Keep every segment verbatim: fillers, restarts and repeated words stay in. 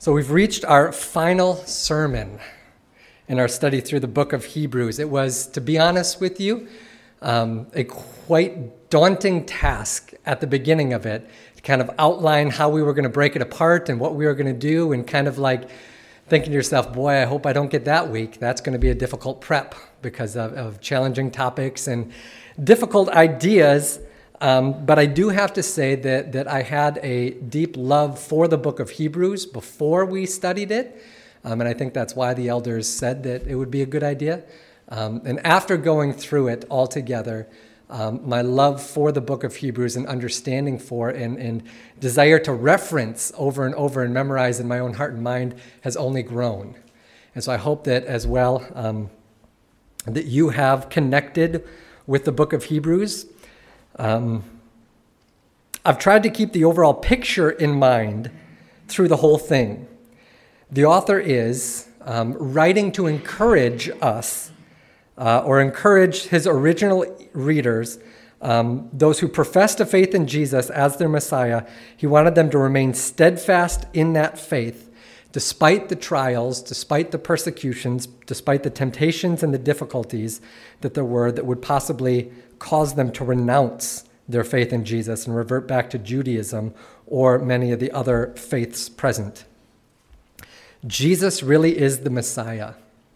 So we've reached our final sermon in our study through the book of Hebrews. It was, to be honest with you, um, a quite daunting task at the beginning of it, to kind of outline how we were going to break it apart and what we were going to do, and kind of like thinking to yourself, boy, I hope I don't get that week. That's going to be a difficult prep because of, of challenging topics and difficult ideas. Um, but I do have to say that that I had a deep love for the book of Hebrews before we studied it. Um, and I think that's why the elders said that it would be a good idea. Um, and after going through it all together, um, my love for the book of Hebrews and understanding for it and, and desire to reference over and over and memorize in my own heart and mind has only grown. And so I hope that as well, um, that you have connected with the book of Hebrews. Um, I've tried to keep the overall picture in mind through the whole thing. The author is um, writing to encourage us uh, or encourage his original readers, um, those who professed a faith in Jesus as their Messiah. He wanted them to remain steadfast in that faith, despite the trials, despite the persecutions, despite the temptations and the difficulties that there were that would possibly cause them to renounce their faith in Jesus and revert back to Judaism or many of the other faiths present. Jesus really is the Messiah.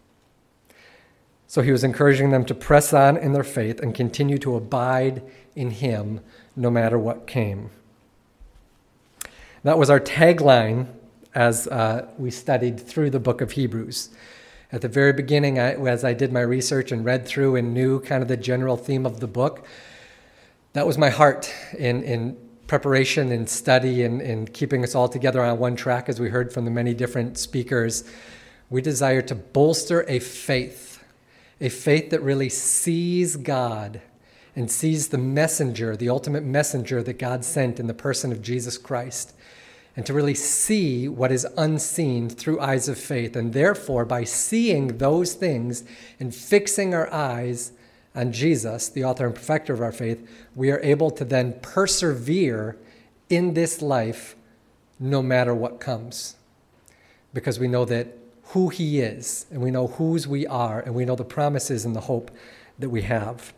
So he was encouraging them to press on in their faith and continue to abide in him no matter what came. That was our tagline as uh, we studied through the book of Hebrews. At the very beginning, I, as I did my research and read through and knew kind of the general theme of the book, that was my heart in, in preparation and study and, and keeping us all together on one track, as we heard from the many different speakers. We desire to bolster a faith, a faith that really sees God and sees the messenger, the ultimate messenger that God sent in the person of Jesus Christ, and to really see what is unseen through eyes of faith. And therefore, by seeing those things and fixing our eyes on Jesus, the author and perfecter of our faith, we are able to then persevere in this life no matter what comes. Because we know that who he is, and we know whose we are, and we know the promises and the hope that we have.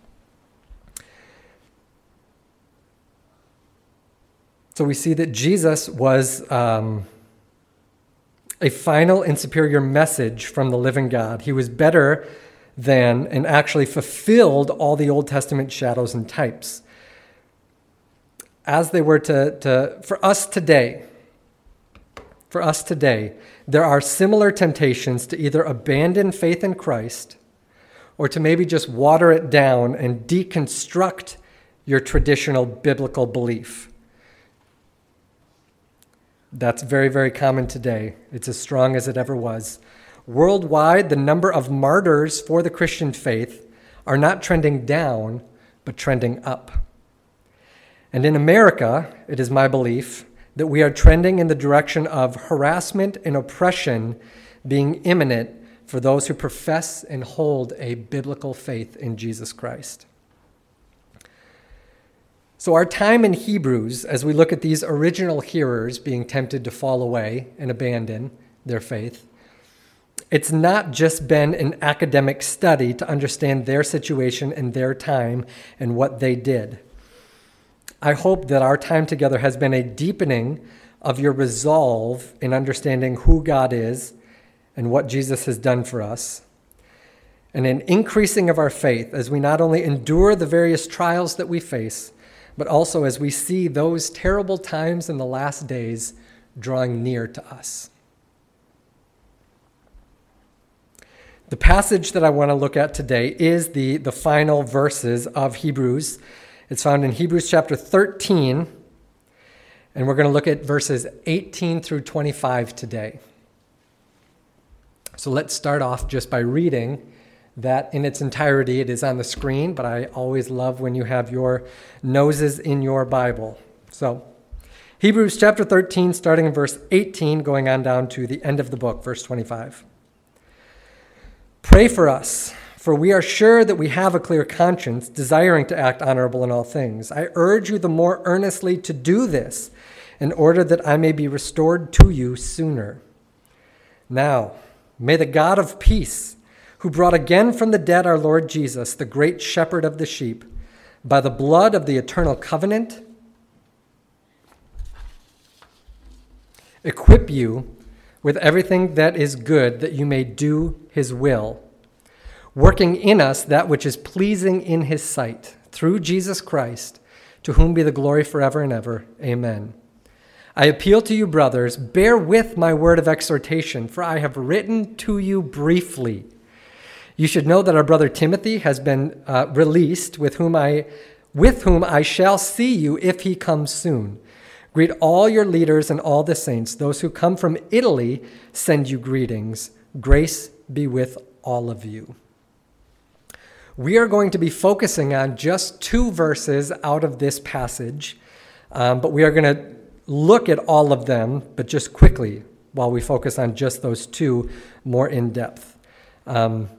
So we see that Jesus was um, a final and superior message from the living God. He was better than and actually fulfilled all the Old Testament shadows and types. As they were to, to for us today, for us today, there are similar temptations to either abandon faith in Christ or to maybe just water it down and deconstruct your traditional biblical belief. That's very, very common today. It's as strong as it ever was. Worldwide, the number of martyrs for the Christian faith are not trending down, but trending up. And in America, it is my belief that we are trending in the direction of harassment and oppression being imminent for those who profess and hold a biblical faith in Jesus Christ. So our time in Hebrews, as we look at these original hearers being tempted to fall away and abandon their faith, it's not just been an academic study to understand their situation and their time and what they did. I hope that our time together has been a deepening of your resolve in understanding who God is and what Jesus has done for us, and an increasing of our faith as we not only endure the various trials that we face, but also as we see those terrible times in the last days drawing near to us. The passage that I want to look at today is the, the final verses of Hebrews. It's found in Hebrews chapter thirteen, and we're going to look at verses eighteen through twenty-five today. So let's start off just by reading that in its entirety. It is on the screen, but I always love when you have your noses in your Bible. So, Hebrews chapter thirteen, starting in verse eighteen, going on down to the end of the book, verse twenty-five. Pray for us, for we are sure that we have a clear conscience, desiring to act honorable in all things. I urge you the more earnestly to do this, in order that I may be restored to you sooner. Now, may the God of peace, who brought again from the dead our Lord Jesus, the great shepherd of the sheep, by the blood of the eternal covenant, equip you with everything that is good, that you may do his will, working in us that which is pleasing in his sight, through Jesus Christ, to whom be the glory forever and ever. Amen. I appeal to you, brothers, bear with my word of exhortation, for I have written to you briefly. You should know that our brother Timothy has been uh, released, with whom I, with whom I shall see you if he comes soon. Greet all your leaders and all the saints. Those who come from Italy send you greetings. Grace be with all of you. We are going to be focusing on just two verses out of this passage, um, but we are going to look at all of them, but just quickly, while we focus on just those two more in depth. Um,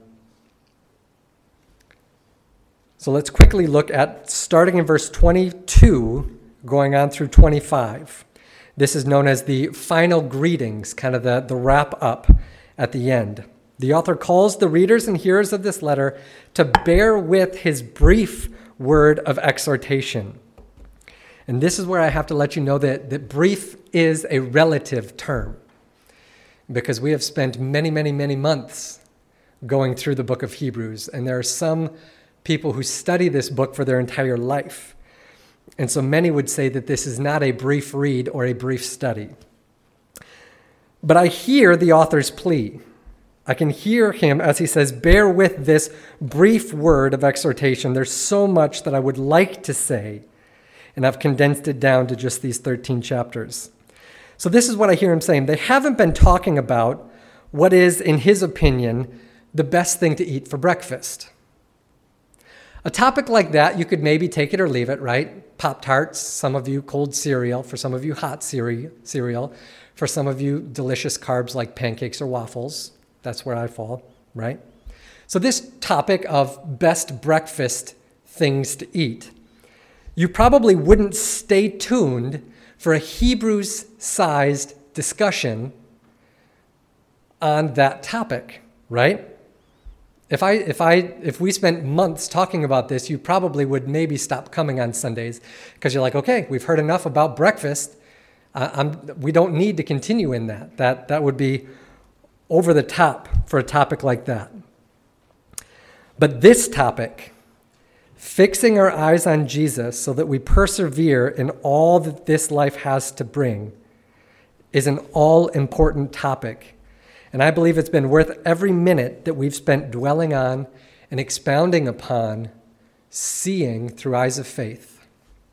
so let's quickly look at, starting in verse twenty-two, going on through twenty-five. This is known as the final greetings, kind of the, the wrap up at the end. The author calls the readers and hearers of this letter to bear with his brief word of exhortation. And this is where I have to let you know that, that brief is a relative term, because we have spent many, many, many months going through the book of Hebrews, and there are some people who study this book for their entire life. And so many would say that this is not a brief read or a brief study. But I hear the author's plea. I can hear him as he says, bear with this brief word of exhortation. There's so much that I would like to say, and I've condensed it down to just these thirteen chapters. So this is what I hear him saying. They haven't been talking about what is, in his opinion, the best thing to eat for breakfast. A topic like that, you could maybe take it or leave it, right? Pop-Tarts, some of you cold cereal, for some of you hot cereal, for some of you delicious carbs like pancakes or waffles. That's where I fall, right? So this topic of best breakfast things to eat, you probably wouldn't stay tuned for a Hebrews-sized discussion on that topic, right? If I, if I, if we spent months talking about this, you probably would maybe stop coming on Sundays, because you're like, okay, we've heard enough about breakfast. Uh, I'm, we don't need to continue in that. That that would be over the top for a topic like that. But this topic, fixing our eyes on Jesus so that we persevere in all that this life has to bring, is an all-important topic. And I believe it's been worth every minute that we've spent dwelling on and expounding upon seeing through eyes of faith.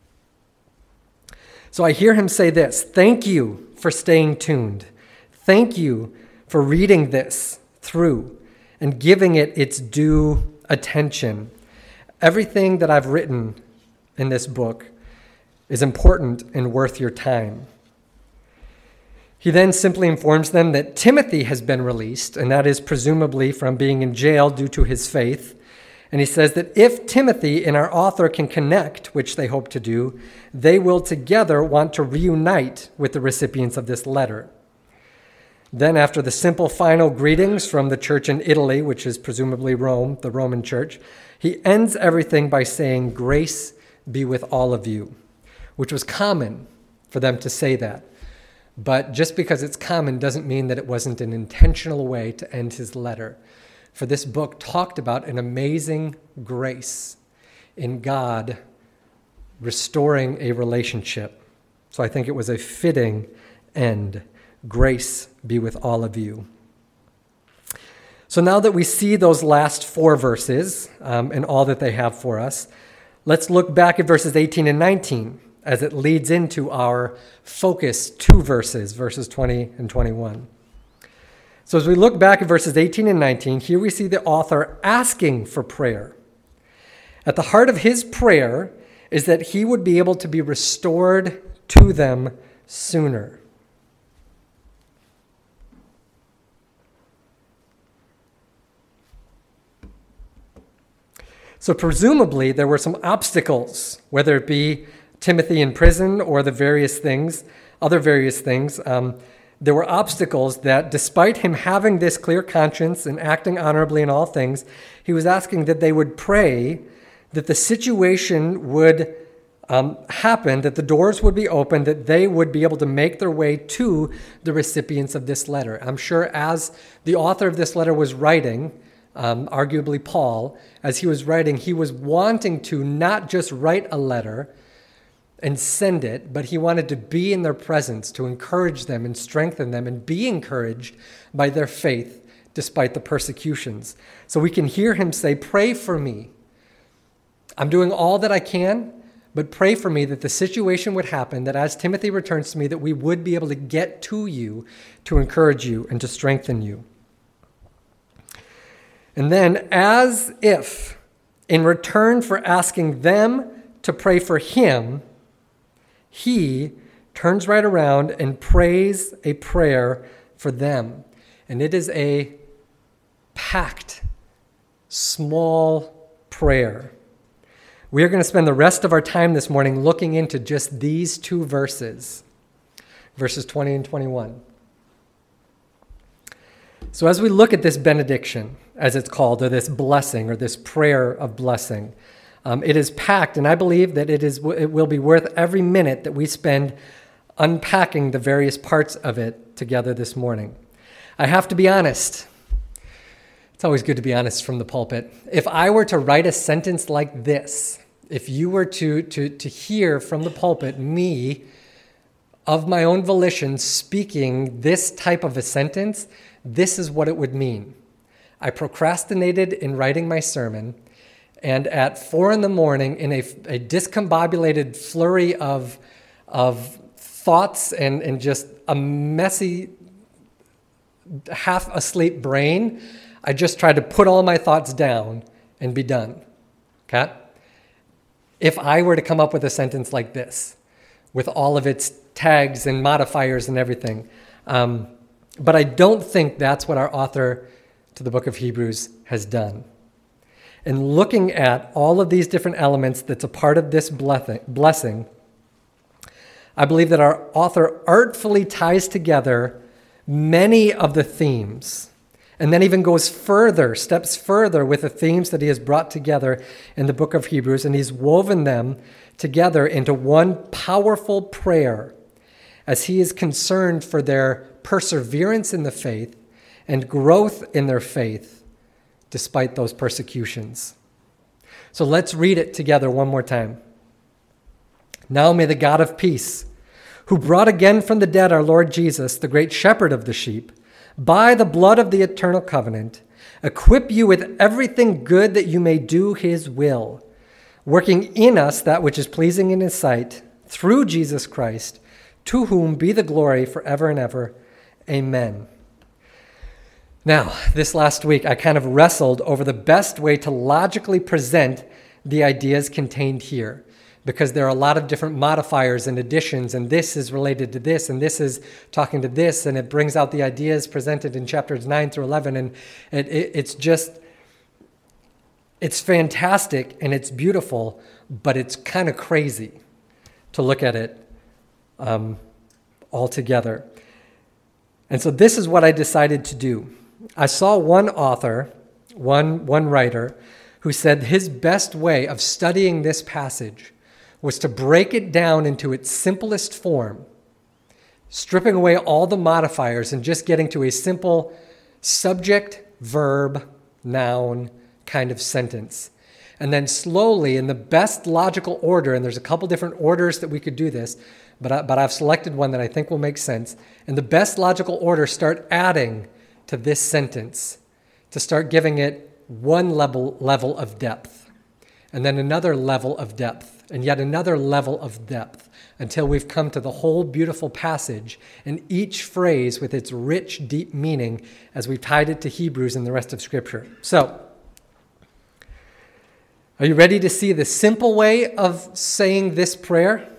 So I hear him say this: thank you for staying tuned. Thank you for reading this through and giving it its due attention. Everything that I've written in this book is important and worth your time. He then simply informs them that Timothy has been released, and that is presumably from being in jail due to his faith. And he says that if Timothy and our author can connect, which they hope to do, they will together want to reunite with the recipients of this letter. Then, after the simple final greetings from the church in Italy, which is presumably Rome, the Roman church, he ends everything by saying, "Grace be with all of you," which was common for them to say that. But just because it's common doesn't mean that it wasn't an intentional way to end his letter. For this book talked about an amazing grace in God restoring a relationship. So I think it was a fitting end. Grace be with all of you. So now that we see those last four verses um, and all that they have for us, let's look back at verses eighteen and nineteen as it leads into our focus two verses, verses twenty and twenty-one. So as we look back at verses eighteen and nineteen, here we see the author asking for prayer. At the heart of his prayer is that he would be able to be restored to them sooner. So presumably there were some obstacles, whether it be Timothy in prison or the various things, other various things, um, there were obstacles that, despite him having this clear conscience and acting honorably in all things, he was asking that they would pray that the situation would um, happen, that the doors would be opened, that they would be able to make their way to the recipients of this letter. I'm sure as the author of this letter was writing, um, arguably Paul, as he was writing, he was wanting to not just write a letter and send it, but he wanted to be in their presence, to encourage them and strengthen them and be encouraged by their faith despite the persecutions. So we can hear him say, pray for me. I'm doing all that I can, but pray for me that the situation would happen, that as Timothy returns to me, that we would be able to get to you to encourage you and to strengthen you. And then, as if in return for asking them to pray for him, he turns right around and prays a prayer for them. And it is a packed, small prayer. We are going to spend the rest of our time this morning looking into just these two verses, verses twenty and twenty-one. So as we look at this benediction, as it's called, or this blessing, or this prayer of blessing, um, it is packed, and I believe that it is it will be worth every minute that we spend unpacking the various parts of it together this morning. I have to be honest. It's always good to be honest from the pulpit. If I were to write a sentence like this, if you were to, to, to hear from the pulpit me, of my own volition, speaking this type of a sentence, this is what it would mean. I procrastinated in writing my sermon, and at four in the morning, in a, a discombobulated flurry of, of thoughts and, and just a messy, half-asleep brain, I just tried to put all my thoughts down and be done, okay? If I were to come up with a sentence like this, with all of its tags and modifiers and everything, um, but I don't think that's what our author to the book of Hebrews has done. And looking at all of these different elements that's a part of this blessing, I believe that our author artfully ties together many of the themes, and then even goes further, steps further with the themes that he has brought together in the book of Hebrews, and he's woven them together into one powerful prayer as he is concerned for their perseverance in the faith and growth in their faith despite those persecutions. So let's read it together one more time. Now may the God of peace, who brought again from the dead our Lord Jesus, the great shepherd of the sheep, by the blood of the eternal covenant, equip you with everything good that you may do his will, working in us that which is pleasing in his sight, through Jesus Christ, to whom be the glory forever and ever. Amen. Now, this last week, I kind of wrestled over the best way to logically present the ideas contained here, because there are a lot of different modifiers and additions, and this is related to this, and this is talking to this, and it brings out the ideas presented in chapters nine through eleven, and it, it, it's just, it's fantastic, and it's beautiful, but it's kind of crazy to look at it um, all together. And so this is what I decided to do. I saw one author, one, one writer, who said his best way of studying this passage was to break it down into its simplest form, stripping away all the modifiers and just getting to a simple subject, verb, noun kind of sentence. And then slowly, in the best logical order, and there's a couple different orders that we could do this, but, I, but I've selected one that I think will make sense. In the best logical order, start adding to this sentence, to start giving it one level, level of depth, and then another level of depth, and yet another level of depth, until we've come to the whole beautiful passage, and each phrase with its rich, deep meaning as we've tied it to Hebrews and the rest of Scripture. So, are you ready to see the simple way of saying this prayer?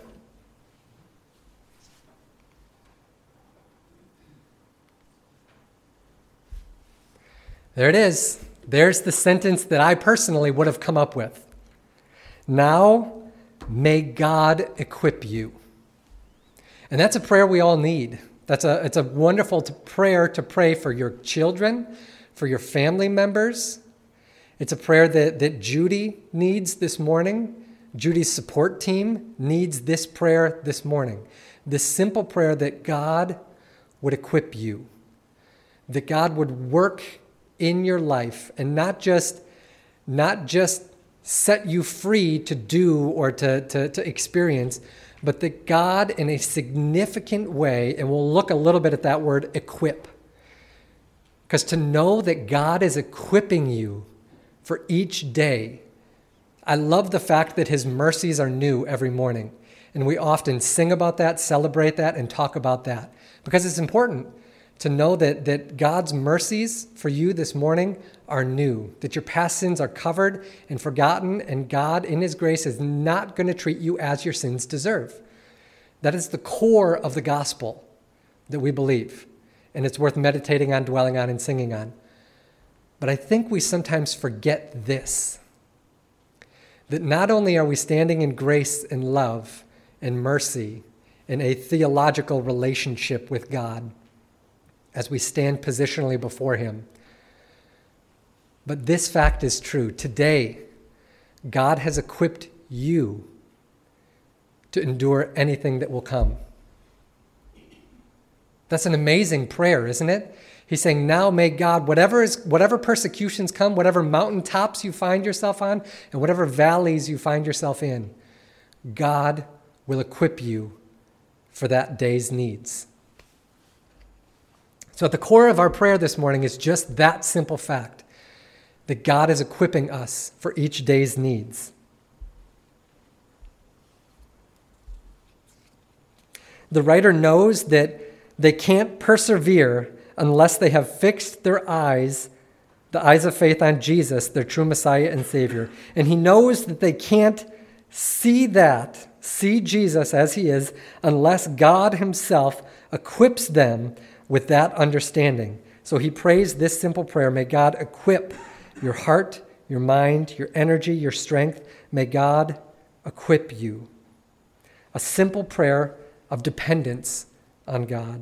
There it is. There's the sentence that I personally would have come up with. Now, may God equip you. And that's a prayer we all need. That's a, it's a wonderful to prayer to pray for your children, for your family members. It's a prayer that, that Judy needs this morning. Judy's support team needs this prayer this morning. This simple prayer that God would equip you, that God would work in your life and not just, not just set you free to do or to, to, to experience, but that God in a significant way, and we'll look a little bit at that word equip, because to know that God is equipping you for each day. I love the fact that his mercies are new every morning. And we often sing about that, celebrate that, and talk about that. Because it's important to know that, that God's mercies for you this morning are new, that your past sins are covered and forgotten, and God in his grace is not going to treat you as your sins deserve. That is the core of the gospel that we believe. And it's worth meditating on, dwelling on, and singing on. But I think we sometimes forget this, that not only are we standing in grace and love and mercy in a theological relationship with God as we stand positionally before him, but this fact is true. Today, God has equipped you to endure anything that will come. That's an amazing prayer, isn't it? He's saying, now may God, whatever is, whatever persecutions come, whatever mountaintops you find yourself on, and whatever valleys you find yourself in, God will equip you for that day's needs. So at the core of our prayer this morning is just that simple fact, that God is equipping us for each day's needs. The writer knows that they can't persevere unless they have fixed their eyes, the eyes of faith on Jesus, their true Messiah and Savior. And he knows that they can't see that, see Jesus as he is, unless God himself equips them with that understanding. So he prays this simple prayer, may God equip your heart, your mind, your energy, your strength. May God equip you. A simple prayer of dependence on God.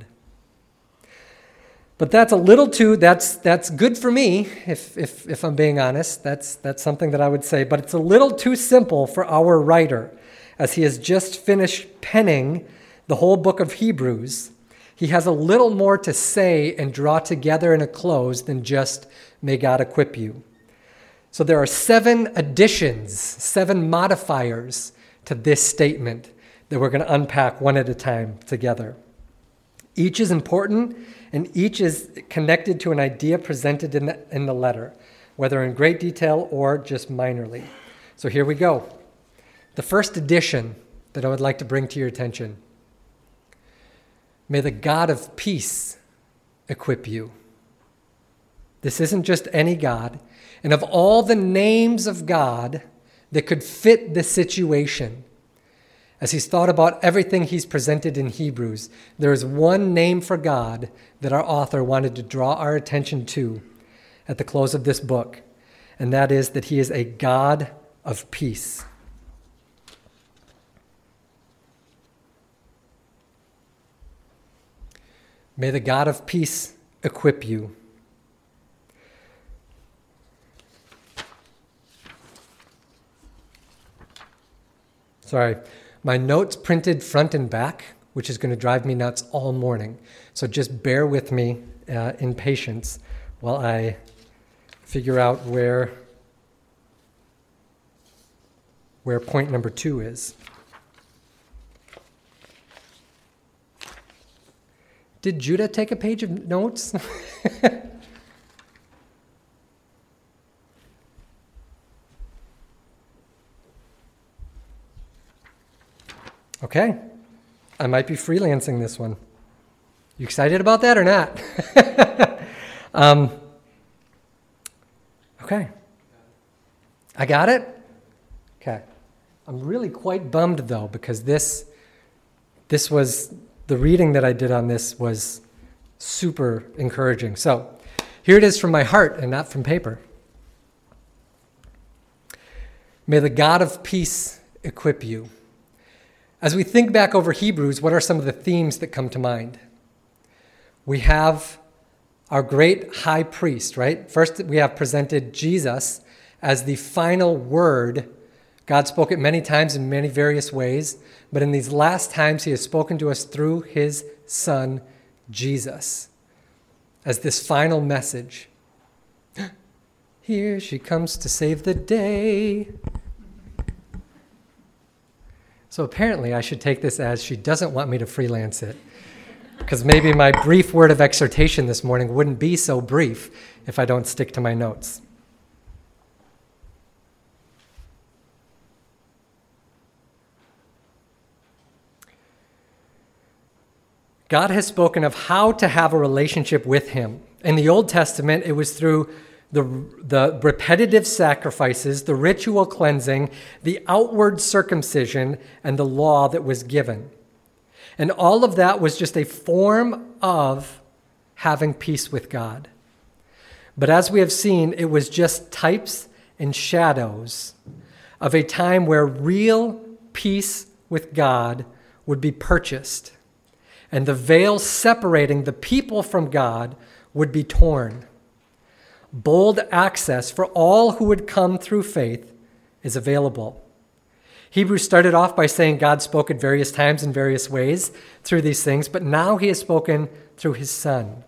But that's a little too, that's that's good for me, if, if, if I'm being honest. That's, that's something that I would say. But it's a little too simple for our writer, as he has just finished penning the whole book of Hebrews. He has a little more to say and draw together in a close than just, may God equip you. So there are seven additions, seven modifiers to this statement that we're going to unpack one at a time together. Each is important, and each is connected to an idea presented in the, in the letter, whether in great detail or just minorly. So here we go. The first addition that I would like to bring to your attention. May the God of peace equip you. This isn't just any God. And of all the names of God that could fit the situation, as he's thought about everything he's presented in Hebrews, there is one name for God that our author wanted to draw our attention to at the close of this book, and that is that he is a God of peace. May the God of peace equip you. Sorry. My notes printed front and back, which is going to drive me nuts all morning. So just bear with me uh, in patience while I figure out where, where point number two is. Did Judah take a page of notes? Okay, I might be freelancing this one. You excited about that or not? um, okay. I got it? Okay. I'm really quite bummed, though, because this, this was, the reading that I did on this was super encouraging. So here it is from my heart and not from paper. May the God of peace equip you. As we think back over Hebrews, what are some of the themes that come to mind? we have our great high priest, right? First, we have presented Jesus as the final word. God spoke it many times in many various ways, but in these last times, he has spoken to us through his son, Jesus, as this final message. Here she comes to save the day. So apparently, I should take this as she doesn't want me to freelance it, because maybe my brief word of exhortation this morning wouldn't be so brief if I don't stick to my notes. God has spoken of how to have a relationship with him. In the Old Testament, it was through the, the repetitive sacrifices, the ritual cleansing, the outward circumcision, and the law that was given. And all of that was just a form of having peace with God. But as we have seen, it was just types and shadows of a time where real peace with God would be purchased, and the veil separating the people from God would be torn. Bold access for all who would come through faith is available. Hebrews started off by saying God spoke at various times in various ways through these things, but now he has spoken through his Son,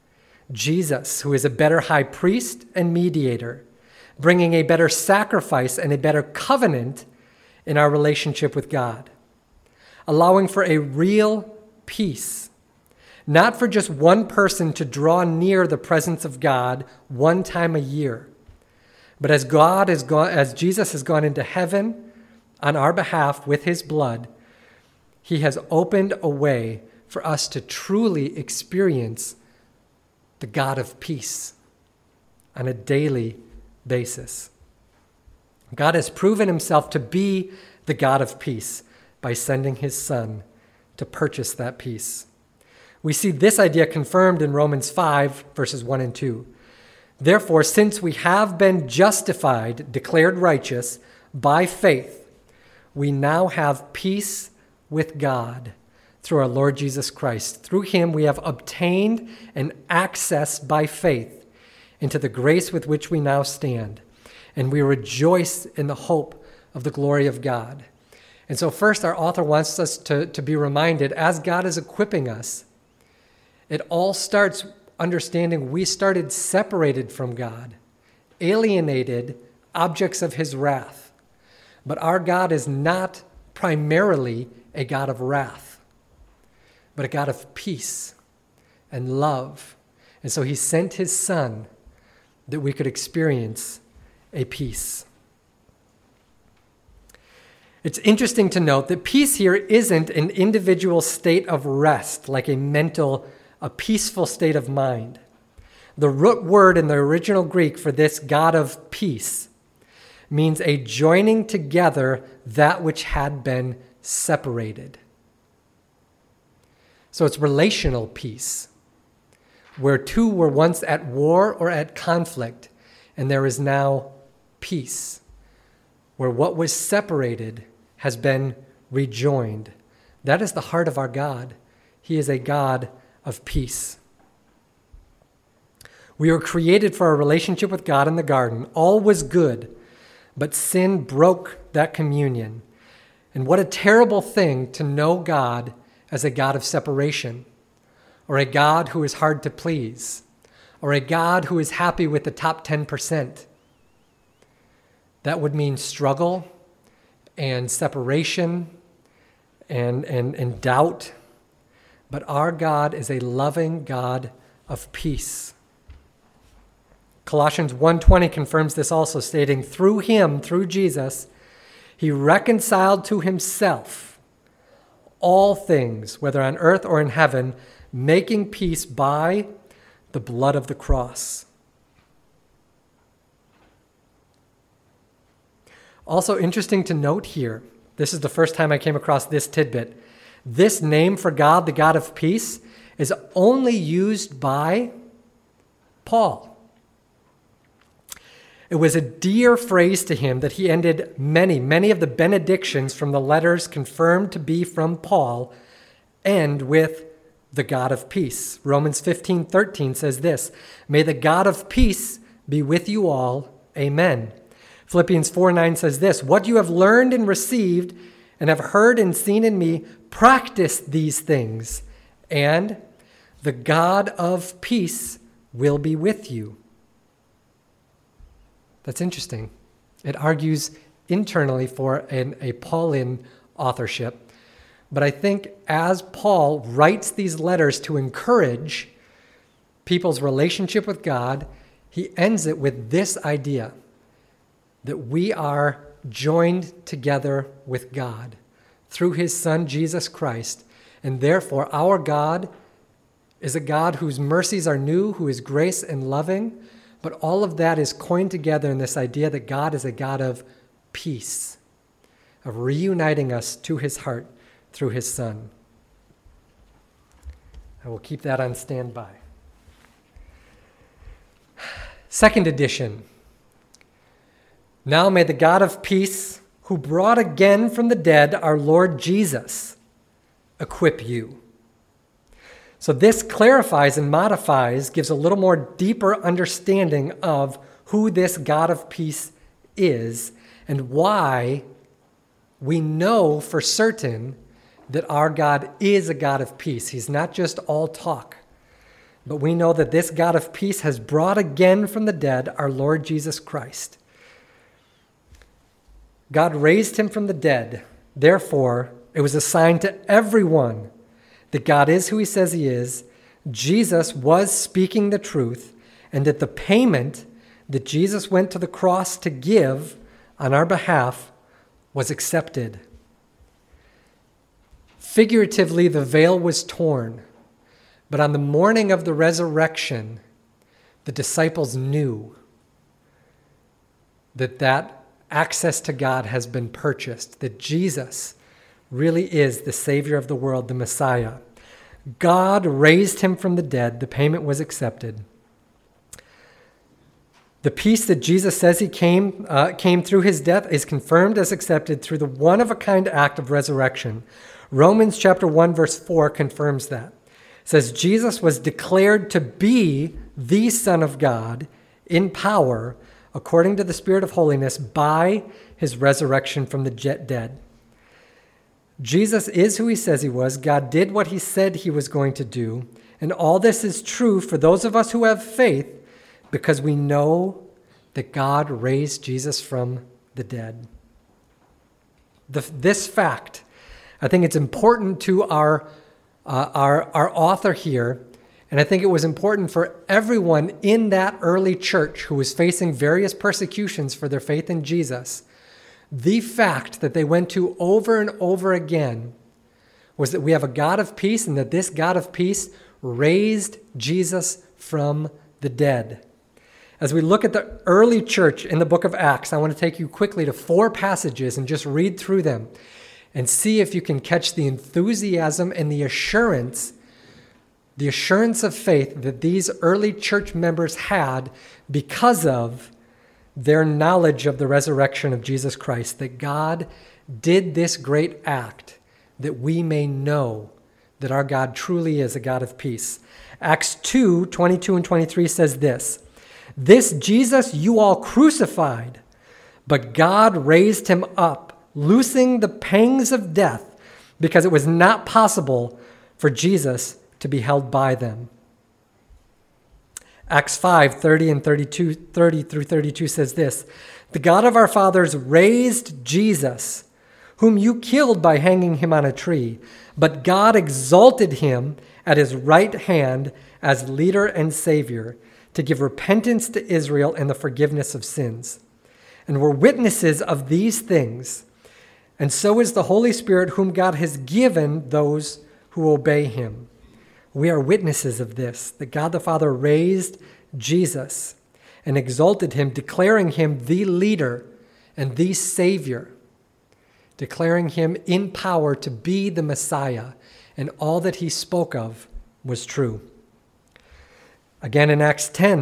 Jesus, who is a better high priest and mediator, bringing a better sacrifice and a better covenant in our relationship with God, allowing for a real peace, not for just one person to draw near the presence of God one time a year, but as God has gone, as Jesus has gone into heaven on our behalf with his blood, he has opened a way for us to truly experience the God of peace on a daily basis. God has proven himself to be the God of peace by sending his Son to purchase that peace. We see this idea confirmed in Romans five, verses one and two. Therefore, since we have been justified, declared righteous by faith, we now have peace with God through our Lord Jesus Christ. Through him we have obtained an access by faith into the grace with which we now stand, and we rejoice in the hope of the glory of God. And so first, our author wants us to, to be reminded, as God is equipping us, it all starts understanding we started separated from God, alienated objects of his wrath. But our God is not primarily a God of wrath, but a God of peace and love. And so he sent his Son that we could experience a peace. It's interesting to note that peace here isn't an individual state of rest, like a mental, a peaceful state of mind. The root word in the original Greek for this God of peace means a joining together that which had been separated. So it's relational peace, where two were once at war or at conflict, and there is now peace, where what was separated has been rejoined. That is the heart of our God. He is a God of peace. We were created for a relationship with God in the garden. All was good, but sin broke that communion. And what a terrible thing to know God as a God of separation, or a God who is hard to please, or a God who is happy with the top ten percent. That would mean struggle and separation and, and, and doubt. But our God is a loving God of peace. Colossians one twenty confirms this also, stating, through him, through Jesus, he reconciled to himself all things, whether on earth or in heaven, making peace by the blood of the cross. Also interesting to note here, this is the first time I came across this tidbit. This name for God, the God of peace, is only used by Paul. It was a dear phrase to him that he ended many, many of the benedictions from the letters confirmed to be from Paul end with the God of peace. Romans fifteen thirteen says this, "May the God of peace be with you all. Amen." Philippians four nine says this, "What you have learned and received and have heard and seen in me, practice these things, and the God of peace will be with you." That's interesting. It argues internally for an, a Pauline authorship. But I think as Paul writes these letters to encourage people's relationship with God, he ends it with this idea that we are joined together with God through his Son, Jesus Christ. And therefore, our God is a God whose mercies are new, who is grace and loving. But all of that is coined together in this idea that God is a God of peace, of reuniting us to his heart through his Son. I will keep that on standby. Second edition. Now may the God of peace, who brought again from the dead our Lord Jesus, equip you. So this clarifies and modifies, gives a little more deeper understanding of who this God of peace is and why we know for certain that our God is a God of peace. He's not just all talk, but we know that this God of peace has brought again from the dead our Lord Jesus Christ. God raised him from the dead. Therefore, it was a sign to everyone that God is who he says he is, Jesus was speaking the truth, and that the payment that Jesus went to the cross to give on our behalf was accepted. Figuratively, the veil was torn, but on the morning of the resurrection, the disciples knew that that access to God has been purchased, that Jesus really is the Savior of the world, the Messiah. God raised him from the dead. The payment was accepted. The peace that Jesus says he came, uh, came through his death is confirmed as accepted through the one-of-a-kind act of resurrection. Romans chapter one, verse four confirms that. It says, Jesus was declared to be the Son of God in power, according to the Spirit of holiness, by his resurrection from the dead. Jesus is who he says he was. God did what he said he was going to do. And all this is true for those of us who have faith because we know that God raised Jesus from the dead. The, this fact, I think it's important to our, uh, our, our author here, and I think it was important for everyone in that early church who was facing various persecutions for their faith in Jesus. The fact that they went to over and over again was that we have a God of peace and that this God of peace raised Jesus from the dead. As we look at the early church in the book of Acts, I want to take you quickly to four passages and just read through them and see if you can catch the enthusiasm and the assurance, the assurance of faith that these early church members had because of their knowledge of the resurrection of Jesus Christ, that God did this great act that we may know that our God truly is a God of peace. Acts two, twenty-two and twenty-three says this, "This Jesus you all crucified, but God raised him up, loosing the pangs of death, because it was not possible for Jesus to be held by them." Acts five, thirty and thirty-two, thirty through thirty-two says this, "The God of our fathers raised Jesus, whom you killed by hanging him on a tree, but God exalted him at his right hand as leader and savior to give repentance to Israel and the forgiveness of sins. And we're witnesses of these things, and so is the Holy Spirit whom God has given those who obey him." We are witnesses of this, that God the Father raised Jesus and exalted him, declaring him the leader and the Savior, declaring him in power to be the Messiah, and all that he spoke of was true. Again in Acts ten,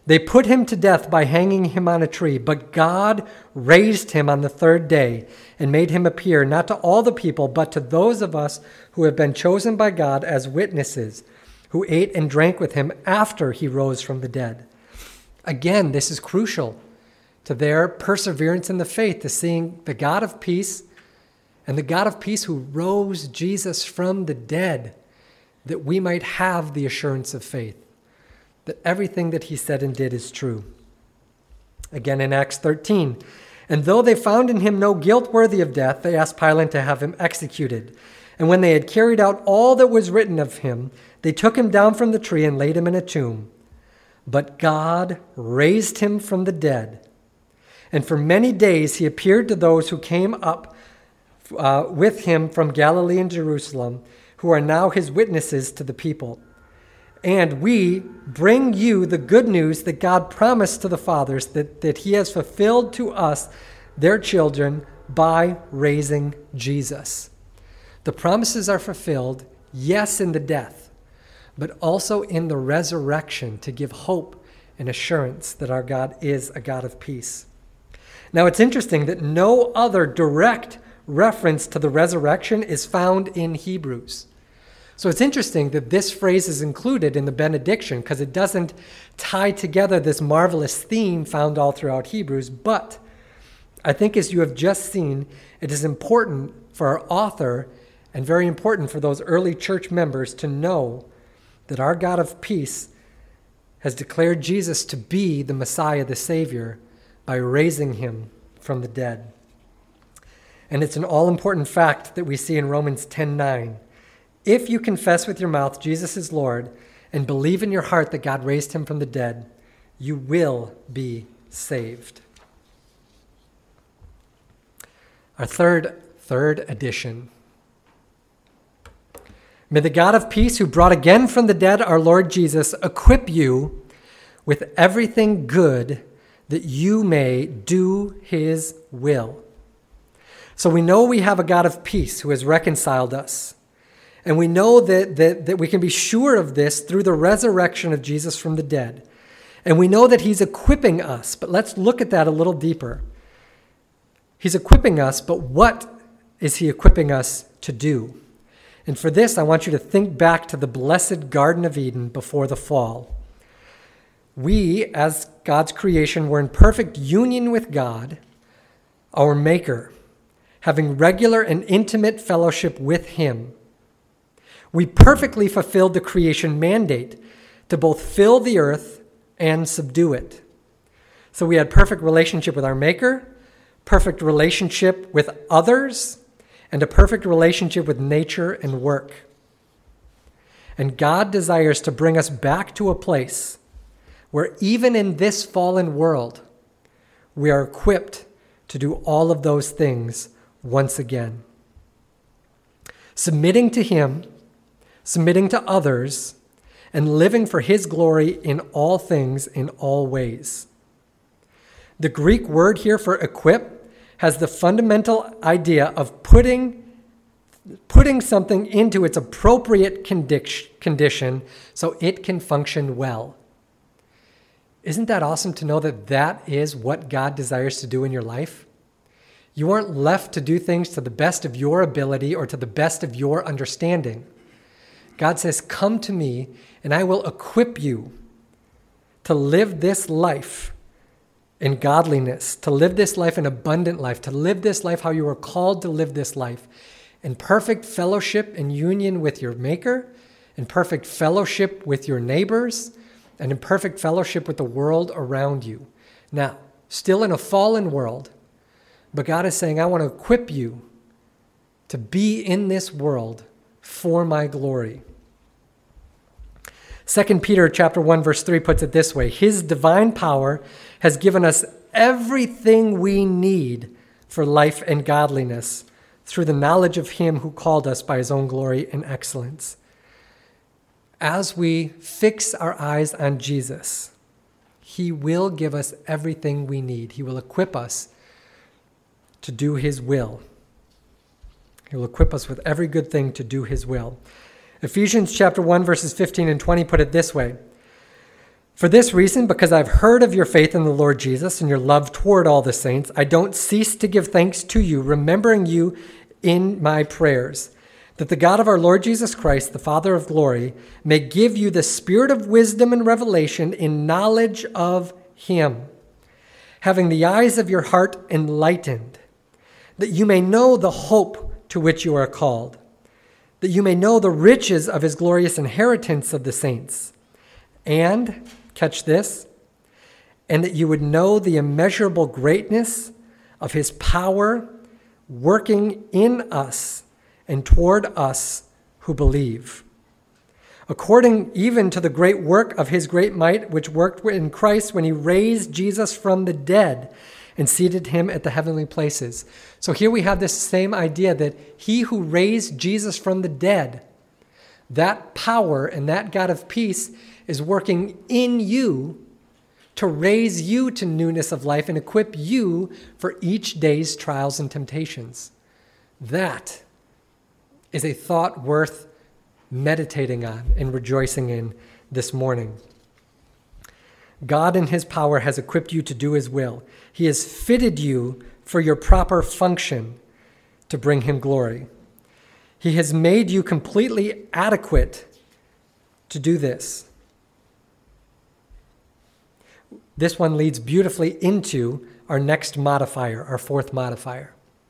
They put him to death by hanging him on a tree, but God raised him on the third day and made him appear not to all the people, but to those of us who have been chosen by God as witnesses, who ate and drank with him after he rose from the dead. Again, this is crucial to their perseverance in the faith, to seeing the God of peace and the God of peace who rose Jesus from the dead, that we might have the assurance of faith, that everything that he said and did is true. Again in Acts thirteen, and though they found in him no guilt worthy of death, they asked Pilate to have him executed. And when they had carried out all that was written of him, they took him down from the tree and laid him in a tomb. But God raised him from the dead. And for many days he appeared to those who came up uh, with him from Galilee and Jerusalem, who are now his witnesses to the people. And we bring you the good news that God promised to the fathers, that, that he has fulfilled to us, their children, by raising Jesus. The promises are fulfilled, yes, in the death, but also in the resurrection, to give hope and assurance that our God is a God of peace. Now, it's interesting that no other direct reference to the resurrection is found in Hebrews. So it's interesting that this phrase is included in the benediction because it doesn't tie together this marvelous theme found all throughout Hebrews. But I think, as you have just seen, it is important for our author and very important for those early church members to know that our God of peace has declared Jesus to be the Messiah, the Savior, by raising him from the dead. And it's an all-important fact that we see in Romans ten nine. If you confess with your mouth Jesus is Lord and believe in your heart that God raised him from the dead, you will be saved. Our third, third addition. May the God of peace, who brought again from the dead our Lord Jesus, equip you with everything good that you may do his will. So we know we have a God of peace who has reconciled us. And we know that, that, that we can be sure of this through the resurrection of Jesus from the dead. And we know that he's equipping us. But let's look at that a little deeper. He's equipping us, but what is he equipping us to do? And for this, I want you to think back to the blessed Garden of Eden before the fall. We, as God's creation, were in perfect union with God, our Maker, having regular and intimate fellowship with him. We perfectly fulfilled the creation mandate to both fill the earth and subdue it. So we had perfect relationship with our Maker, perfect relationship with others, and a perfect relationship with nature and work. And God desires to bring us back to a place where even in this fallen world, we are equipped to do all of those things once again. Submitting to him, submitting to others, and living for his glory in all things, in all ways. The Greek word here for equip has the fundamental idea of putting, putting something into its appropriate condi- condition so it can function well. Isn't that awesome to know that that is what God desires to do in your life? You aren't left to do things to the best of your ability or to the best of your understanding. God says, come to me and I will equip you to live this life in godliness, to live this life in abundant life, to live this life how you are called to live this life, in perfect fellowship and union with your Maker, in perfect fellowship with your neighbors, and in perfect fellowship with the world around you. Now, still in a fallen world, but God is saying, I want to equip you to be in this world for my glory. Second Peter chapter one, verse three puts it this way: his divine power has given us everything we need for life and godliness through the knowledge of him who called us by his own glory and excellence. As we fix our eyes on Jesus, he will give us everything we need. He will equip us to do his will. He will equip us with every good thing to do his will. Ephesians chapter one, verses fifteen and twenty put it this way: For this reason, because I've heard of your faith in the Lord Jesus and your love toward all the saints, I don't cease to give thanks to you, remembering you in my prayers, that the God of our Lord Jesus Christ, the Father of glory, may give you the spirit of wisdom and revelation in knowledge of him, having the eyes of your heart enlightened, that you may know the hope to which you are called, that you may know the riches of his glorious inheritance of the saints, and, catch this, and that you would know the immeasurable greatness of his power working in us and toward us who believe, according even to the great work of his great might, which worked in Christ when he raised Jesus from the dead and seated him at the heavenly places. So here we have this same idea that he who raised Jesus from the dead, that power and that God of peace is working in you to raise you to newness of life and equip you for each day's trials and temptations. That is a thought worth meditating on and rejoicing in this morning. God in his power has equipped you to do his will. He has fitted you for your proper function to bring him glory. He has made you completely adequate to do this. This one leads beautifully into our next modifier, our fourth modifier.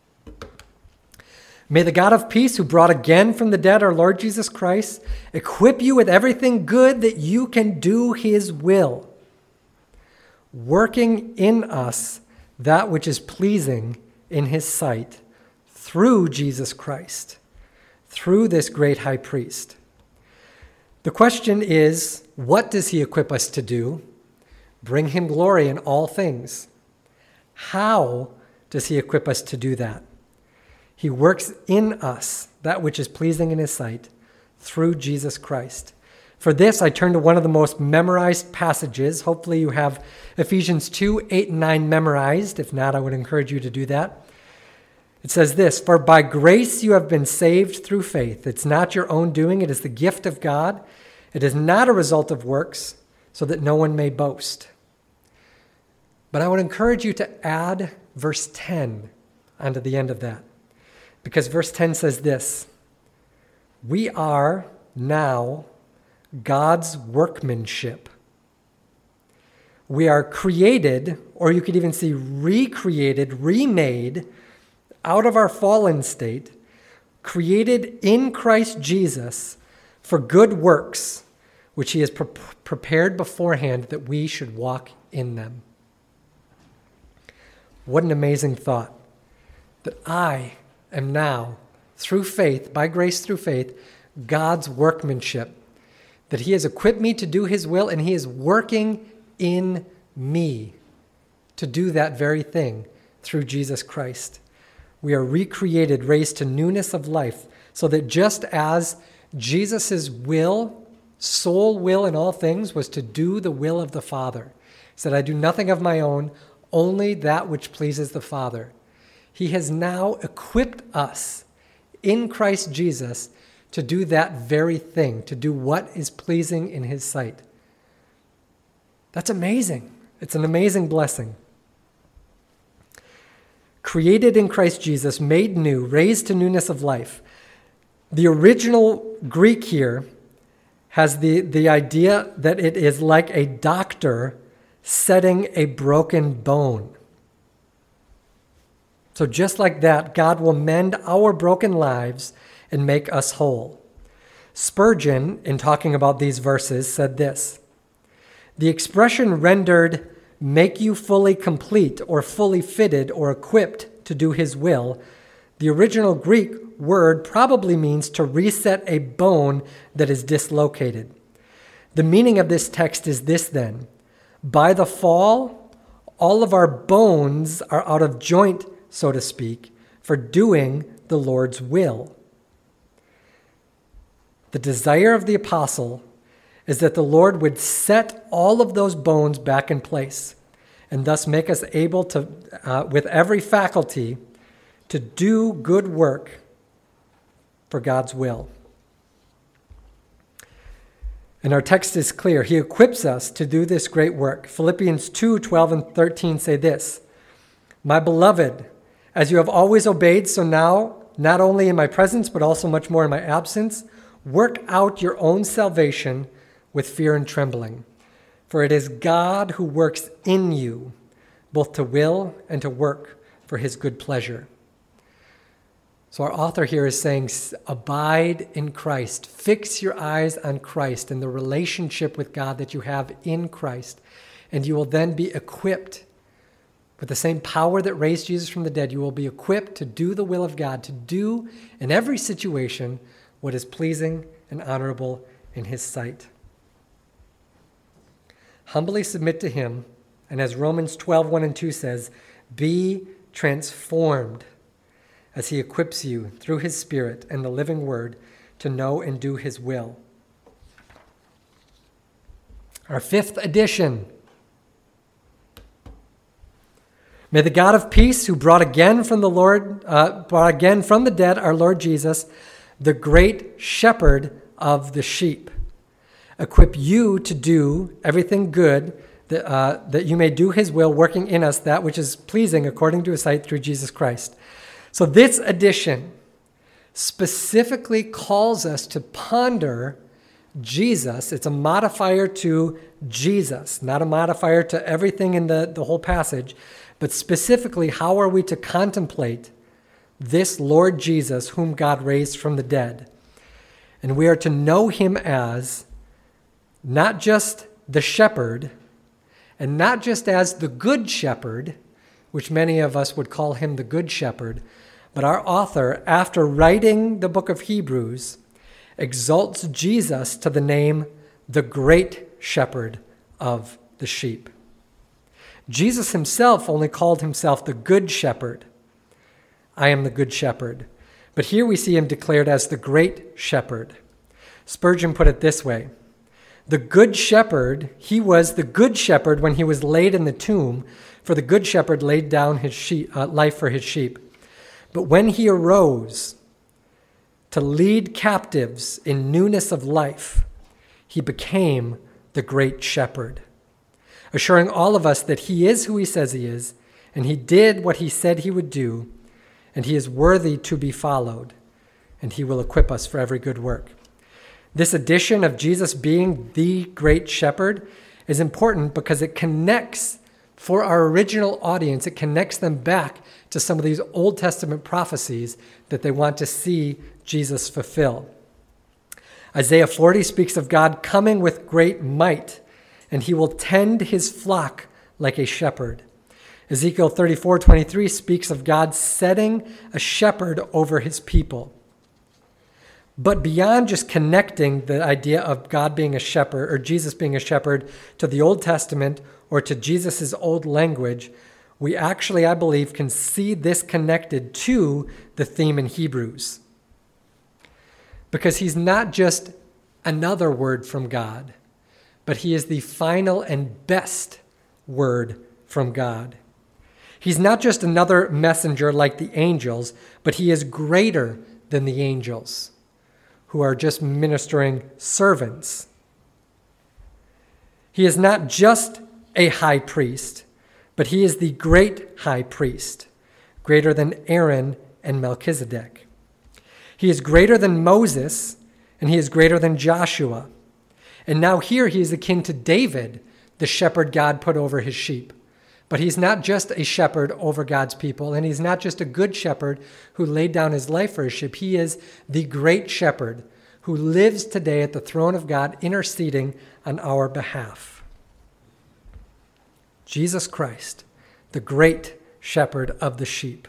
May the God of peace, who brought again from the dead our Lord Jesus Christ, equip you with everything good that you can do his will, working in us that which is pleasing in his sight through Jesus Christ, through this great high priest. The question is, what does he equip us to do? Bring him glory in all things. How does he equip us to do that? He works in us that which is pleasing in his sight through Jesus Christ. For this, I turn to one of the most memorized passages. Hopefully you have Ephesians two, eight, and nine memorized. If not, I would encourage you to do that. It says this, "For by grace you have been saved through faith. It's not your own doing. It is the gift of God. It is not a result of works, so that no one may boast." But I would encourage you to add verse ten onto the end of that. Because verse ten says this, "We are now God's workmanship." We are created, or you could even see recreated, remade out of our fallen state, created in Christ Jesus for good works, which he has pre- prepared beforehand that we should walk in them. What an amazing thought, that I am now, through faith, by grace through faith, God's workmanship, that he has equipped me to do his will, and he is working in me to do that very thing through Jesus Christ. We are recreated, raised to newness of life, so that just as Jesus' will, sole will in all things, was to do the will of the Father. He said, "I do nothing of my own, only that which pleases the Father." He has now equipped us in Christ Jesus to do that very thing, to do what is pleasing in his sight. That's amazing. It's an amazing blessing. Created in Christ Jesus, made new, raised to newness of life. The original Greek here has the, the idea that it is like a doctor setting a broken bone. So just like that, God will mend our broken lives and make us whole. Spurgeon, in talking about these verses, said this, "The expression rendered, 'make you fully complete or fully fitted or equipped to do his will,' the original Greek word probably means to reset a bone that is dislocated. The meaning of this text is this then: by the fall, all of our bones are out of joint, so to speak, for doing the Lord's will." The desire of the apostle is that the Lord would set all of those bones back in place and thus make us able to, uh, with every faculty, to do good work for God's will. And our text is clear. He equips us to do this great work. Philippians two, twelve and thirteen say this, "My beloved, as you have always obeyed, so now, not only in my presence, but also much more in my absence, work out your own salvation with fear and trembling. For it is God who works in you, both to will and to work for his good pleasure." So our author here is saying, abide in Christ. Fix your eyes on Christ and the relationship with God that you have in Christ. And you will then be equipped with the same power that raised Jesus from the dead. You will be equipped to do the will of God, to do in every situation what is pleasing and honorable in his sight. Humbly submit to him, and as Romans twelve, one and two says, be transformed as he equips you through his Spirit and the living word to know and do his will. Our fifth addition. May the God of peace, who brought again from the Lord, uh, brought again from the dead our Lord Jesus, the great shepherd of the sheep, equip you to do everything good, that, uh, that you may do his will, working in us that which is pleasing according to his sight through Jesus Christ. So this addition specifically calls us to ponder Jesus. It's a modifier to Jesus, not a modifier to everything in the, the whole passage, but specifically, how are we to contemplate this Lord Jesus whom God raised from the dead? And we are to know him as not just the shepherd, and not just as the good shepherd, which many of us would call him the good shepherd, but our author, after writing the book of Hebrews, exalts Jesus to the name the great shepherd of the sheep. Jesus himself only called himself the good shepherd. I am the good shepherd. But here we see him declared as the great shepherd. Spurgeon put it this way: the good shepherd, he was the good shepherd when he was laid in the tomb, for the good shepherd laid down his sheep, uh, life for his sheep. But when he arose to lead captives in newness of life, he became the great shepherd, assuring all of us that he is who he says he is, and he did what he said he would do, and he is worthy to be followed, and he will equip us for every good work. This addition of Jesus being the great shepherd is important because it connects, for our original audience, it connects them back to some of these Old Testament prophecies that they want to see Jesus fulfill. Isaiah forty speaks of God coming with great might, and he will tend his flock like a shepherd. Ezekiel thirty-four twenty-three speaks of God setting a shepherd over his people. But beyond just connecting the idea of God being a shepherd or Jesus being a shepherd to the Old Testament or to Jesus' old language, we actually, I believe, can see this connected to the theme in Hebrews. Because he's not just another word from God, but he is the final and best word from God. He's not just another messenger like the angels, but he is greater than the angels, who are just ministering servants. He is not just a high priest, but he is the great high priest, greater than Aaron and Melchizedek. He is greater than Moses, and he is greater than Joshua. And now here he is akin to David, the shepherd God put over his sheep. But he's not just a shepherd over God's people, and he's not just a good shepherd who laid down his life for his sheep. He is the great shepherd who lives today at the throne of God, interceding on our behalf. Jesus Christ, the great shepherd of the sheep.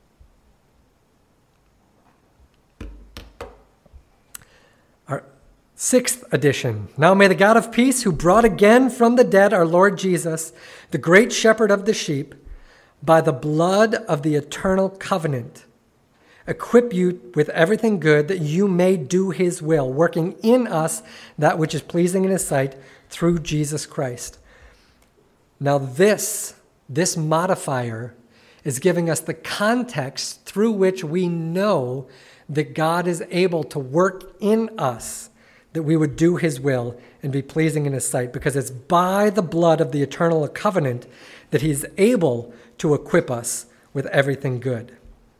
Our sixth addition. Now may the God of peace, who brought again from the dead our Lord Jesus, the great shepherd of the sheep, by the blood of the eternal covenant, equip you with everything good that you may do his will, working in us that which is pleasing in his sight through Jesus Christ. Now this, this modifier is giving us the context through which we know that God is able to work in us, that we would do his will and be pleasing in his sight, because it's by the blood of the eternal covenant that he's able to equip us with everything good.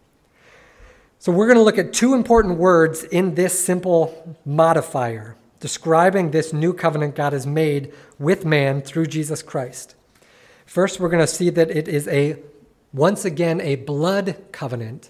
So we're going to look at two important words in this simple modifier, describing this new covenant God has made with man through Jesus Christ. First, we're going to see that it is a, once again, a blood covenant.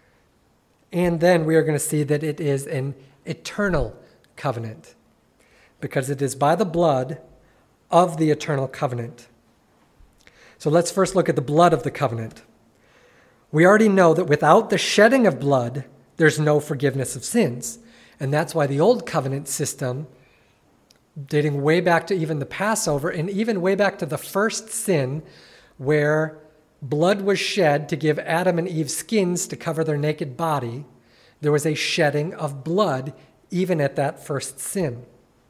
And then we are going to see that it is an eternal covenant, because it is by the blood of the eternal covenant. So let's first look at the blood of the covenant. We already know that without the shedding of blood, there's no forgiveness of sins. And that's why the old covenant system, dating way back to even the Passover and even way back to the first sin, where blood was shed to give Adam and Eve skins to cover their naked body, there was a shedding of blood even at that first sin.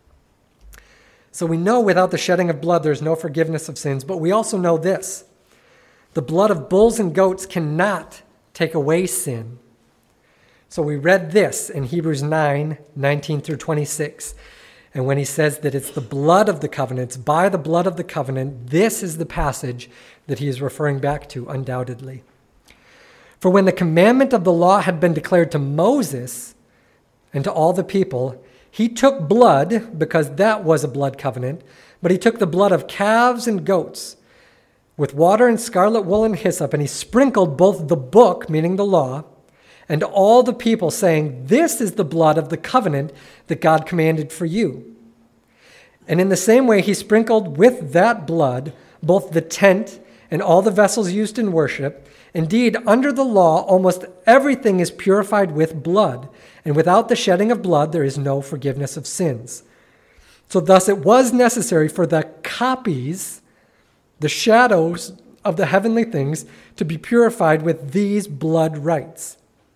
So we know without the shedding of blood, there's no forgiveness of sins, but we also know this: the blood of bulls and goats cannot take away sin. So we read this in Hebrews nine, nineteen through twenty-six. And when he says that it's the blood of the covenants, by the blood of the covenant, this is the passage that he is referring back to, undoubtedly. For when the commandment of the law had been declared to Moses and to all the people, he took blood, because that was a blood covenant, but he took the blood of calves and goats with water and scarlet wool and hyssop, and he sprinkled both the book, meaning the law, and all the people, saying, "This is the blood of the covenant that God commanded for you." And in the same way, he sprinkled with that blood both the tent and all the vessels used in worship. Indeed, under the law, almost everything is purified with blood, and without the shedding of blood, there is no forgiveness of sins. So thus it was necessary for the copies, the shadows of the heavenly things, to be purified with these blood rites.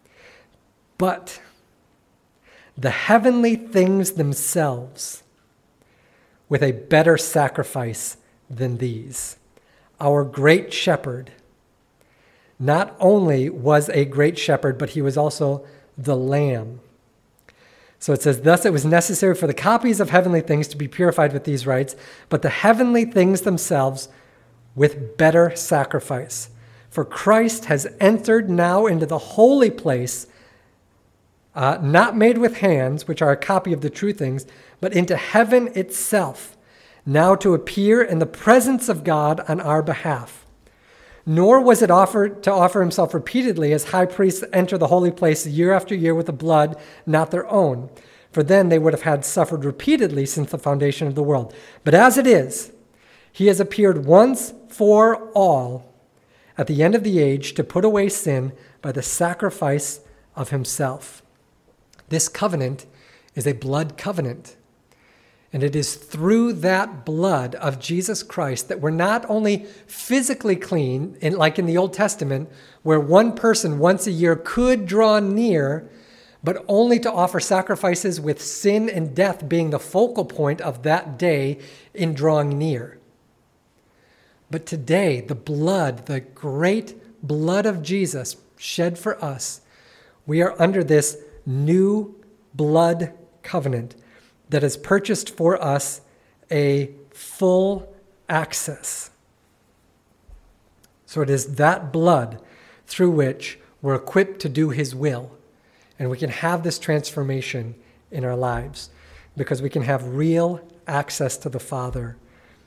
But the heavenly things themselves, with a better sacrifice than these. Our great shepherd not only was a great shepherd, but he was also the Lamb. So it says, thus it was necessary for the copies of heavenly things to be purified with these rites, but the heavenly things themselves with better sacrifice. For Christ has entered now into the holy place, uh, not made with hands, which are a copy of the true things, but into heaven itself, now to appear in the presence of God on our behalf. Nor was it offered to offer himself repeatedly as high priests enter the holy place year after year with a blood not their own, for then they would have had suffered repeatedly since the foundation of the world. But as it is, he has appeared once for all at the end of the age to put away sin by the sacrifice of himself. This covenant is a blood covenant. And it is through that blood of Jesus Christ that we're not only physically clean, in, like in the Old Testament, where one person once a year could draw near, but only to offer sacrifices with sin and death being the focal point of that day in drawing near. But today, the blood, the great blood of Jesus shed for us, we are under this new blood covenant that has purchased for us a full access. So it is that blood through which we're equipped to do his will. And we can have this transformation in our lives because we can have real access to the Father.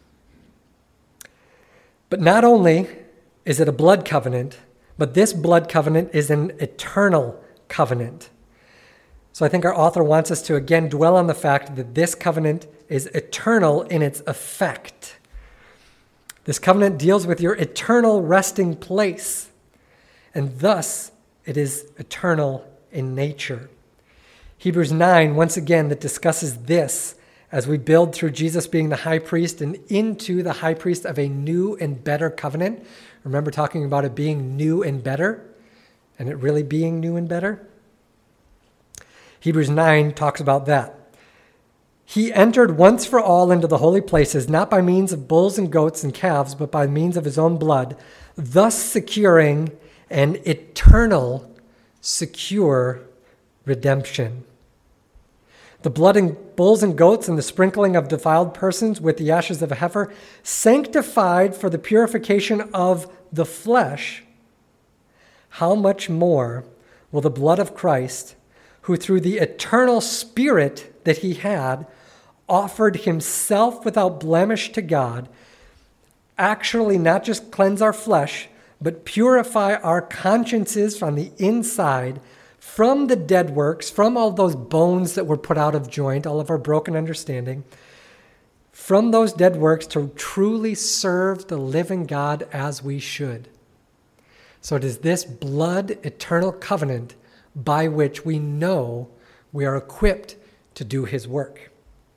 But not only is it a blood covenant, but this blood covenant is an eternal covenant. So I think our author wants us to again dwell on the fact that this covenant is eternal in its effect. This covenant deals with your eternal resting place, and thus it is eternal in nature. Hebrews nine, once again, that discusses this as we build through Jesus being the high priest and into the high priest of a new and better covenant. Remember talking about it being new and better, and it really being new and better? Hebrews nine talks about that. He entered once for all into the holy places, not by means of bulls and goats and calves, but by means of his own blood, thus securing an eternal, secure redemption. The blood of bulls and goats and the sprinkling of defiled persons with the ashes of a heifer, sanctified for the purification of the flesh, how much more will the blood of Christ, who through the eternal Spirit that he had, offered himself without blemish to God, actually not just cleanse our flesh, but purify our consciences from the inside, from the dead works, from all those bones that were put out of joint, all of our broken understanding, from those dead works to truly serve the living God as we should. So it is this blood eternal covenant by which we know we are equipped to do his work.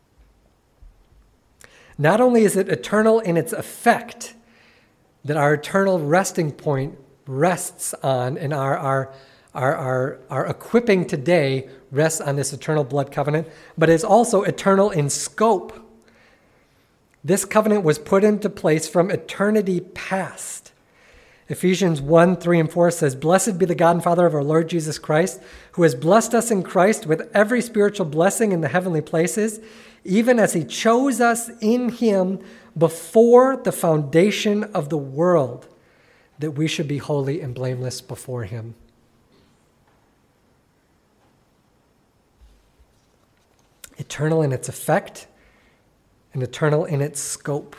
Not only is it eternal in its effect, that our eternal resting point rests on, and our, our, our, our, our equipping today rests on this eternal blood covenant, but it's also eternal in scope. This covenant was put into place from eternity past. Ephesians one, three, and four says, "Blessed be the God and Father of our Lord Jesus Christ, who has blessed us in Christ with every spiritual blessing in the heavenly places, even as he chose us in him before the foundation of the world, that we should be holy and blameless before him." Eternal in its effect and eternal in its scope.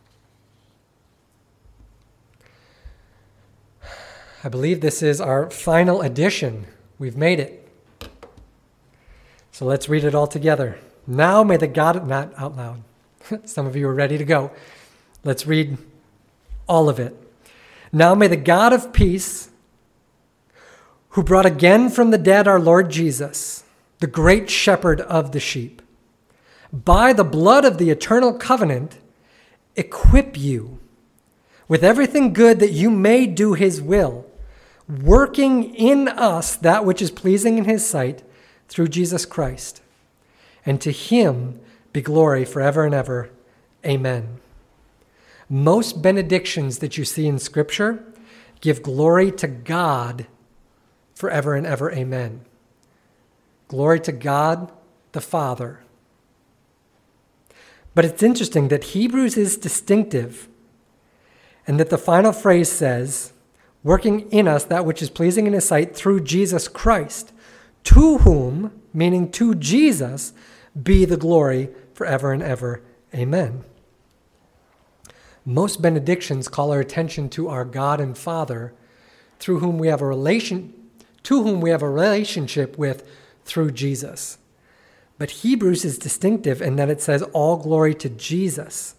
I believe this is our final edition. We've made it. So let's read it all together. Now may the God, not out loud. Some of you are ready to go. Let's read all of it. Now may the God of peace, who brought again from the dead our Lord Jesus, the great shepherd of the sheep, by the blood of the eternal covenant, equip you with everything good that you may do his will, working in us that which is pleasing in his sight through Jesus Christ. And to him be glory forever and ever. Amen. Most benedictions that you see in Scripture give glory to God forever and ever. Amen. Glory to God the Father. But it's interesting that Hebrews is distinctive, and that the final phrase says, working in us that which is pleasing in his sight through Jesus Christ, to whom, meaning to Jesus, be the glory forever and ever. Amen. Most benedictions call our attention to our God and Father, through whom we have a relation, to whom we have a relationship with through Jesus. But Hebrews is distinctive in that it says all glory to Jesus.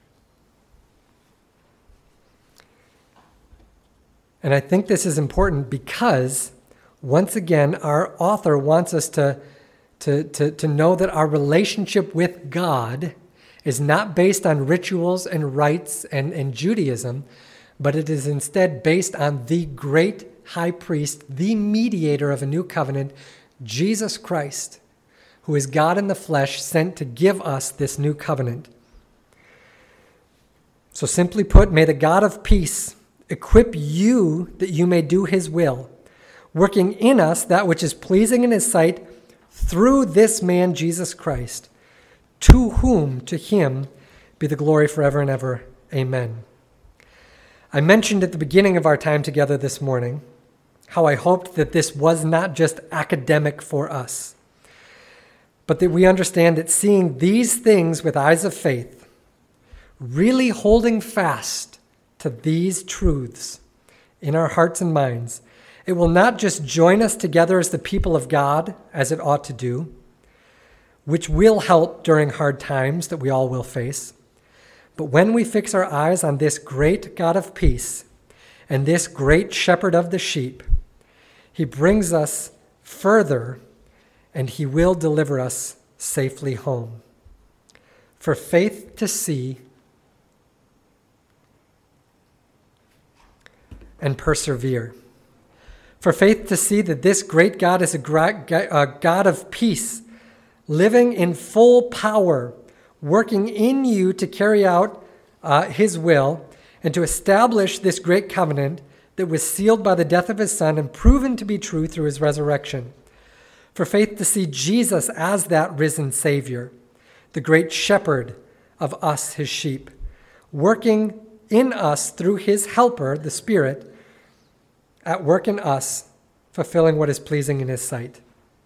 And I think this is important because, once again, our author wants us to, to, to, to know that our relationship with God is not based on rituals and rites and, and Judaism, but it is instead based on the great high priest, the mediator of a new covenant, Jesus Christ, who is God in the flesh, sent to give us this new covenant. So simply put, may the God of peace equip you that you may do his will, working in us that which is pleasing in his sight through this man, Jesus Christ, to whom, to him, be the glory forever and ever. Amen. I mentioned at the beginning of our time together this morning how I hoped that this was not just academic for us, but that we understand that seeing these things with eyes of faith, really holding fast to these truths in our hearts and minds, it will not just join us together as the people of God, as it ought to do, which will help during hard times that we all will face, but when we fix our eyes on this great God of peace and this great shepherd of the sheep, he brings us further and he will deliver us safely home. For faith to see and persevere. For faith to see that this great God is a God of peace, living in full power, working in you to carry out uh, his will and to establish this great covenant that was sealed by the death of his Son and proven to be true through his resurrection. For faith to see Jesus as that risen Savior, the great shepherd of us, his sheep, working in us through his helper, the Spirit, at work in us, fulfilling what is pleasing in his sight.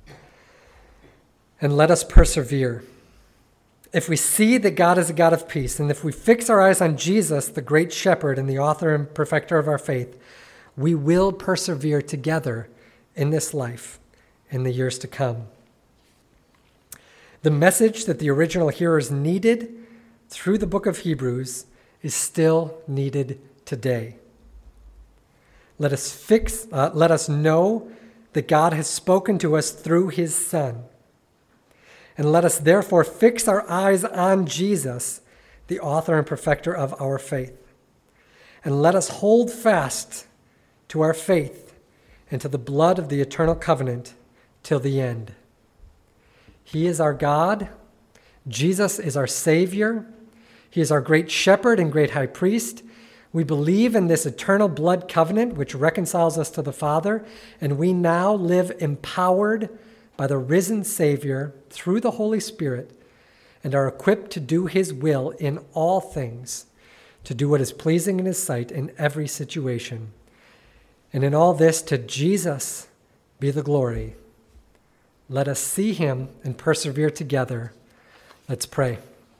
And let us persevere. If we see that God is a God of peace, and if we fix our eyes on Jesus, the great shepherd and the author and perfecter of our faith, we will persevere together in this life in the years to come. The message that the original hearers needed through the book of Hebrews is still needed today. Let us fix, uh, let us know that God has spoken to us through his Son. And let us therefore fix our eyes on Jesus, the author and perfecter of our faith. And let us hold fast to our faith and to the blood of the eternal covenant till the end. He is our God. Jesus is our Savior. He is our great shepherd and great high priest. We believe in this eternal blood covenant which reconciles us to the Father, and we now live empowered by the risen Savior through the Holy Spirit and are equipped to do his will in all things, to do what is pleasing in his sight in every situation. And in all this, to Jesus be the glory. Let us see him and persevere together. Let's pray.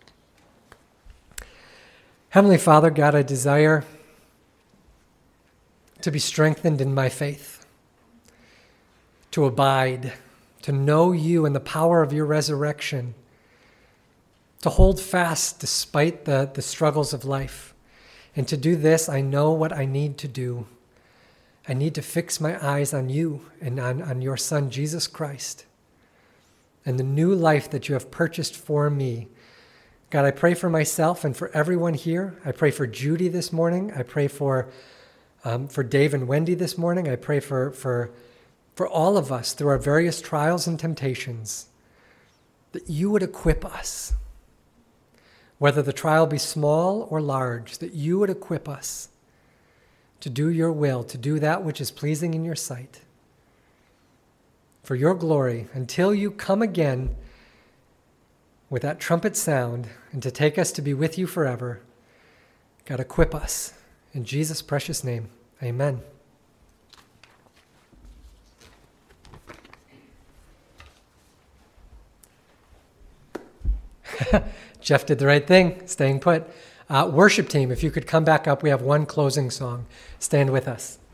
Heavenly Father, God, I desire to be strengthened in my faith, to abide, to know you and the power of your resurrection, to hold fast despite the, the struggles of life. And to do this, I know what I need to do. I need to fix my eyes on you and on, on your Son, Jesus Christ, and the new life that you have purchased for me. God, I pray for myself and for everyone here. I pray for Judy this morning. I pray for um, for Dave and Wendy this morning. I pray for, for, for all of us through our various trials and temptations, that you would equip us, whether the trial be small or large, that you would equip us to do your will, to do that which is pleasing in your sight. For your glory, until you come again with that trumpet sound and to take us to be with you forever. God, equip us. In Jesus' precious name, amen. Jeff did the right thing, staying put. Uh, worship team, if you could come back up, we have one closing song. Stand with us.